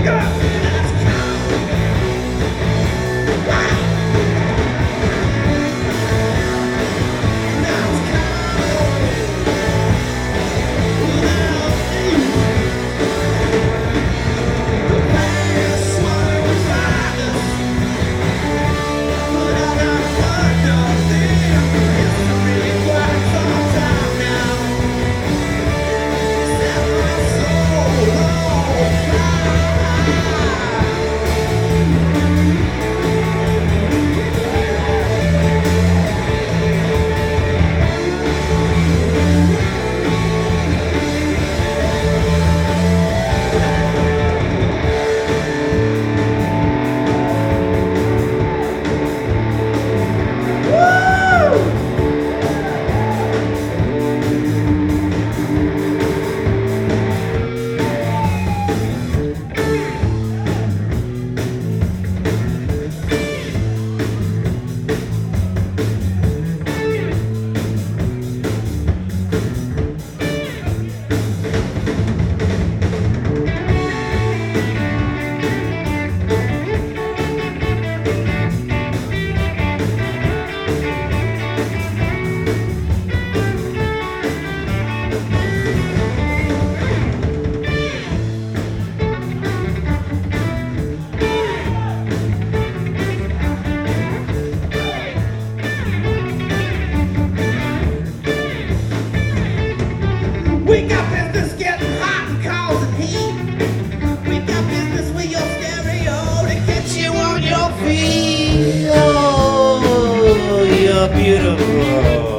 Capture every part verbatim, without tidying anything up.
We got business getting hot and causing heat. We got business with your stereo to get you on your feet. Oh, you're beautiful.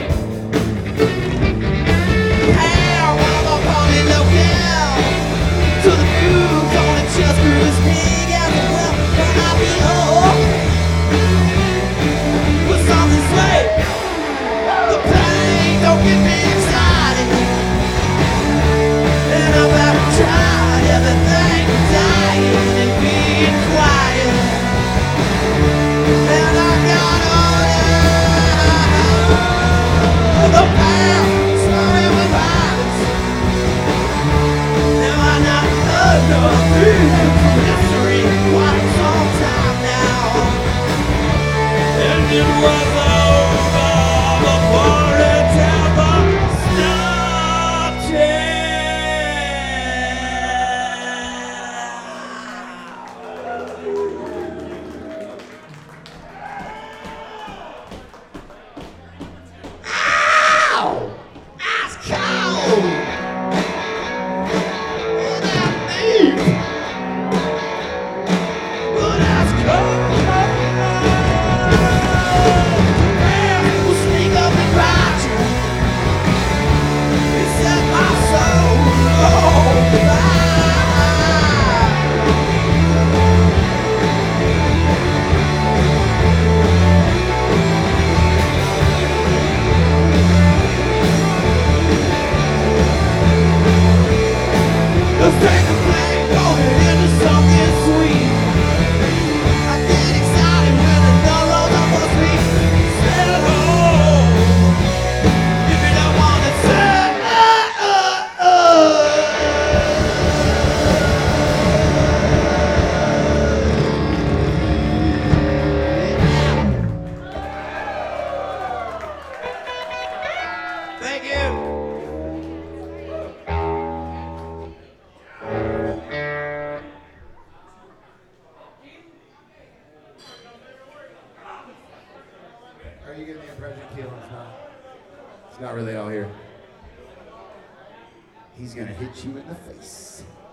Hey, I'm a party locale. To the grooves on the chest grooves big as a well. Can I be home? With something sweet. The pain don't get me excited. And I've about tried everything, dying and being quiet. And I got all the past, smiling with eyes. Now I not heard nothing from history quite some time now. And it was over before it ever started. Thank you. Are you getting the impression Keelan's not? It's not really all here. He's gonna hit you in the face.